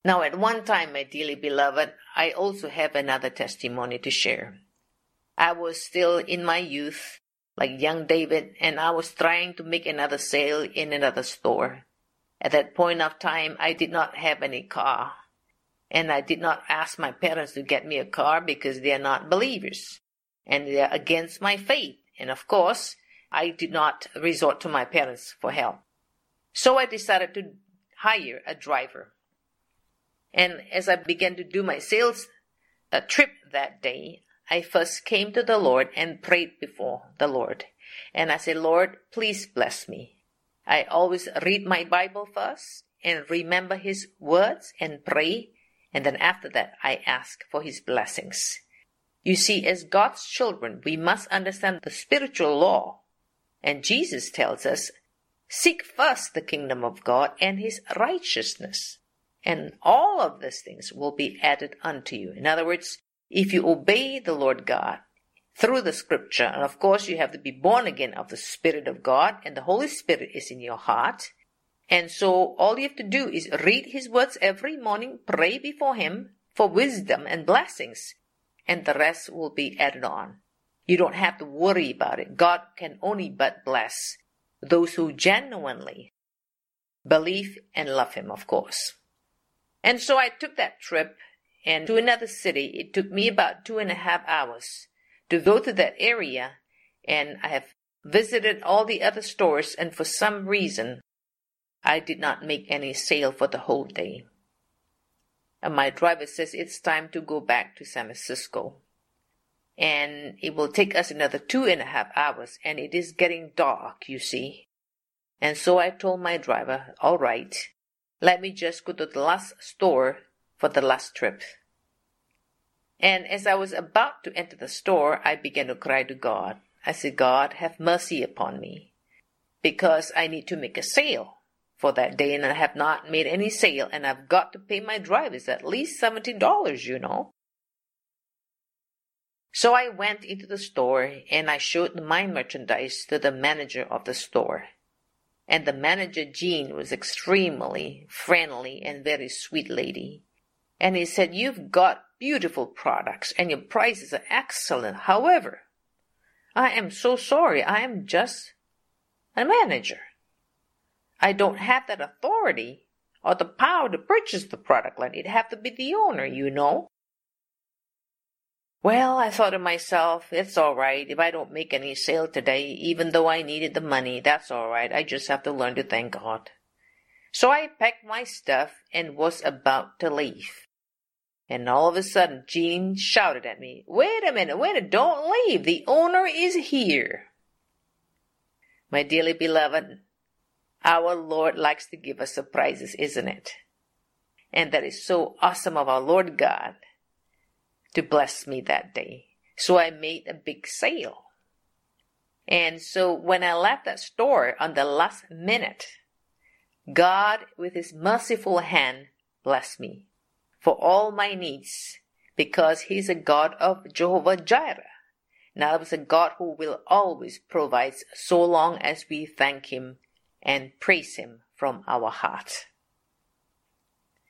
Now, at one time, my dearly beloved, I also have another testimony to share. I was still in my youth, like young David, and I was trying to make another sale in another store. At that point of time, I did not have any car, and I did not ask my parents to get me a car because they are not believers, and they are against my faith. And of course, I did not resort to my parents for help. So I decided to hire a driver. And as I began to do my sales trip that day, I first came to the Lord and prayed before the Lord. And I said, Lord, please bless me. I always read my Bible first and remember His words and pray. And then after that, I ask for His blessings. You see, as God's children, we must understand the spiritual law. And Jesus tells us, seek first the kingdom of God and His righteousness. And all of these things will be added unto you. In other words, if you obey the Lord God through the scripture, and of course you have to be born again of the Spirit of God, and the Holy Spirit is in your heart. And so all you have to do is read His words every morning, pray before Him for wisdom and blessings, and the rest will be added on. You don't have to worry about it. God can only but bless those who genuinely believe and love Him, of course. And so I took that trip and to another city. It took me about 2.5 hours to go to that area, and I have visited all the other stores, and for some reason, I did not make any sale for the whole day. And my driver says it's time to go back to San Francisco. And it will take us another 2.5 hours, and it is getting dark, you see. And so I told my driver, all right, let me just go to the last store for the last trip. And as I was about to enter the store, I began to cry to God. I said, God, have mercy upon me, because I need to make a sale for that day, and I have not made any sale, and I've got to pay my drivers at least $70, you know. So I went into the store, and I showed my merchandise to the manager of the store. And the manager, Jean, was extremely friendly and very sweet lady. And he said, you've got beautiful products and your prices are excellent. However, I am so sorry. I am just a manager. I don't have that authority or the power to purchase the product line. It'd have to be the owner, you know. Well, I thought to myself, it's all right. If I don't make any sale today, even though I needed the money, that's all right. I just have to learn to thank God. So I packed my stuff and was about to leave. And all of a sudden, Jean shouted at me, wait a minute, don't leave. The owner is here. My dearly beloved, our Lord likes to give us surprises, isn't it? And that is so awesome of our Lord God to bless me that day. So I made a big sale. And so when I left that store on the last minute, God, with His merciful hand, blessed me for all my needs, because He's a God of Jehovah Jireh. Now, He's a God who will always provide so long as we thank Him and praise Him from our heart.